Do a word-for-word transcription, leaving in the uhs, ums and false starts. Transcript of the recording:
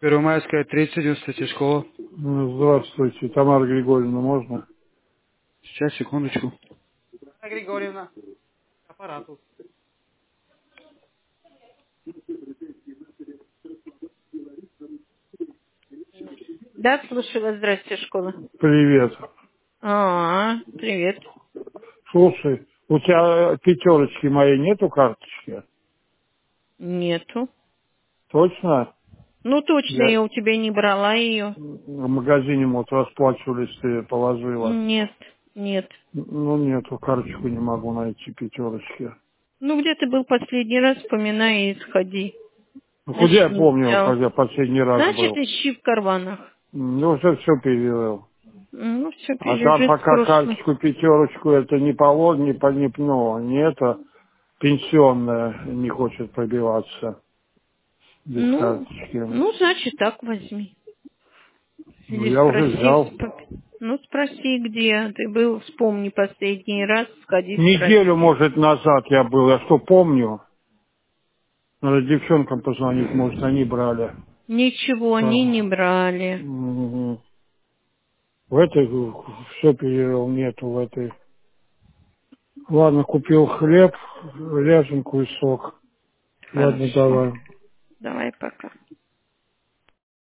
Первомайская, тридцать, девяносто школа. Ну, здравствуйте, Тамара Григорьевна, можно? Сейчас, секундочку. Тамара Григорьевна, к аппарату. Да, слушаю вас. Здрасте, школа. Привет. А, привет. Слушай, у тебя пятерочки моей нету карточки? Нету. Точно? Ну, точно, Я я у тебя не брала ее. в магазине вот расплачивались, ты положила. Нет, нет. Ну, нету, карточку не могу найти пятерочки. Ну, где ты был последний раз, вспоминай и сходи. Ну, куда Значит, я не помню, взял. когда последний раз Значит, был? ищи в карманах. Ну, уже все перевел. Ну, все А там перележит в пока прошлом. карточку пятерочку это не положено, не, по- не, ну, не это, пенсионная не хочет пробиваться без Ну, карточки. ну, значит, так возьми. Ну, Или я уже спроси, взял. сп- ну, спроси, где ты был, вспомни последний раз, сходи, Неделю, спроси. может, назад я был. Я что, помню? Надо девчонкам позвонить, может, они брали. Ничего они Там, не брали. м, В этой все перевел, нету в этой. Ладно, купил хлеб, ряженку и сок. Ладно, Хорошо. давай. Давай пока.